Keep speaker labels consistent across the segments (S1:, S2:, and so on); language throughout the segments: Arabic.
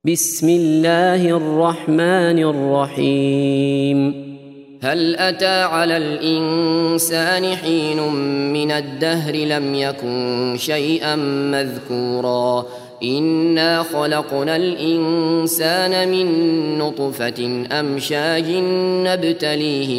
S1: بسم الله الرحمن الرحيم.
S2: هل أتى على الإنسان حين من الدهر لم يكن شيئا مذكورا إنا خلقنا الإنسان من نطفة أمشاج نبتليه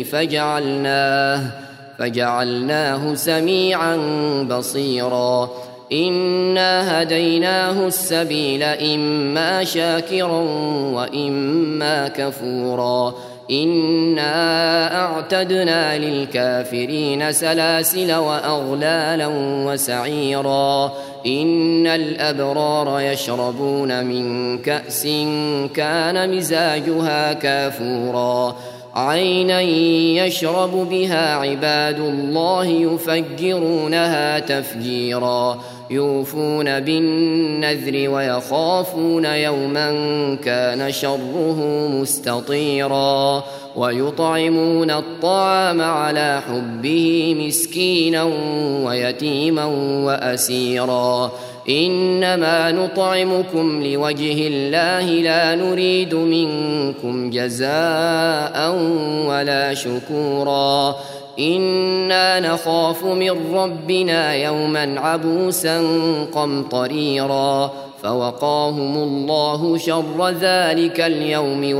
S2: فجعلناه سميعا بصيرا إنا هديناه السبيل إما شاكرا وإما كفورا إنا أعتدنا للكافرين سلاسل وأغلالا وسعيرا إن الأبرار يشربون من كأس كان مزاجها كافورا عينا يشرب بها عباد الله يفجرونها تفجيرا يوفون بالنذر ويخافون يوما كان شره مستطيرا ويطعمون الطعام على حبه مسكينا ويتيما وأسيرا إنما نطعمكم لوجه الله لا نريد منكم جزاء ولا شكورا إنا نخاف من ربنا يوما عبوسا قمطريرا فوقاهم الله شر ذلك اليوم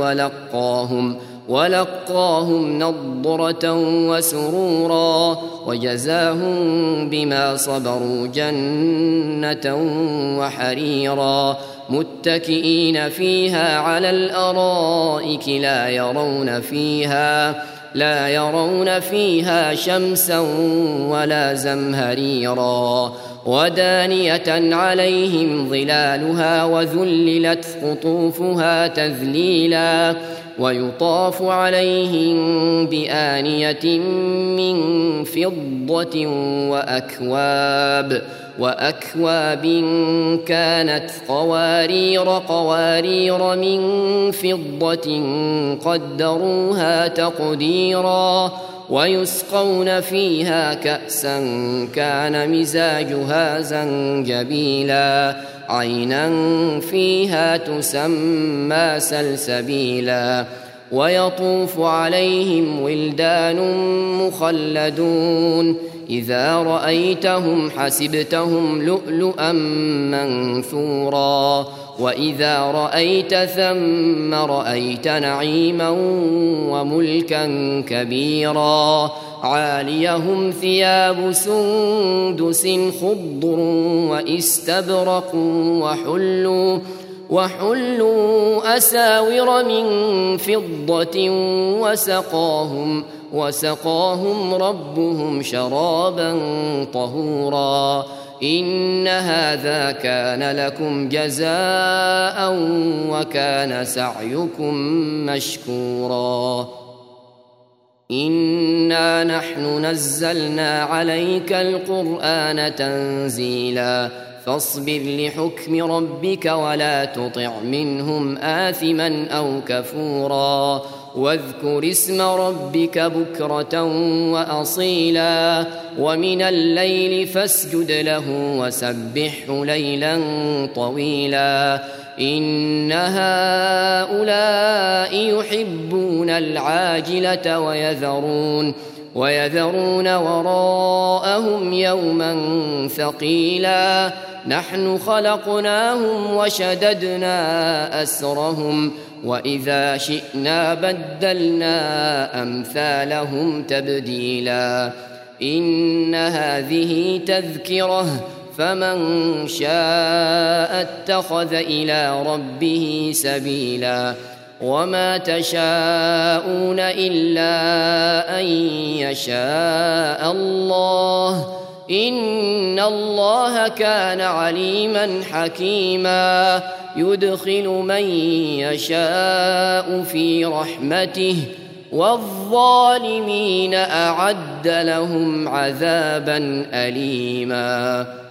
S2: ولقاهم نضرة وسرورا وجزاهم بما صبروا جنة وحريرا متكئين فيها على الأرائك لا يرون فيها شمسا ولا زمهريرا ودانية عليهم ظلالها وذللت قطوفها تذليلا ويطاف عليهم بآنية من فضة وأكواب كانت قوارير من فضة قدروها تقديرا ويسقون فيها كأسا كان مزاجها زنجبيلا عينا فيها تسمى سلسبيلا ويطوف عليهم ولدان مخلدون إذا رأيتهم حسبتهم لؤلؤا منثورا وإذا رأيت ثم رأيت نعيما وملكا كبيرا عاليهم ثياب سندس خضر واستبرق وحلوا أساور من فضة وسقاهم ربهم شرابا طهورا إن هذا كان لكم جزاء وكان سعيكم مشكورا إنا نحن نزلنا عليك القرآن تنزيلا فاصبر لحكم ربك ولا تطع منهم آثما أو كفورا واذكر اسم ربك بكرة وأصيلا ومن الليل فاسجد له وسبحه ليلا طويلا إن هؤلاء يحبون العاجلة ويذرون وراءهم يوما ثقيلا نحن خلقناهم وشددنا أسرهم وإذا شئنا بدلنا أمثالهم تبديلا إن هذه تذكرة فمن شاء اتخذ إلى ربه سبيلا وما تشاءون إلا أن يشاء الله إن الله كان عليما حكيما يدخل من يشاء في رحمته والظالمين أعد لهم عذابا أليما.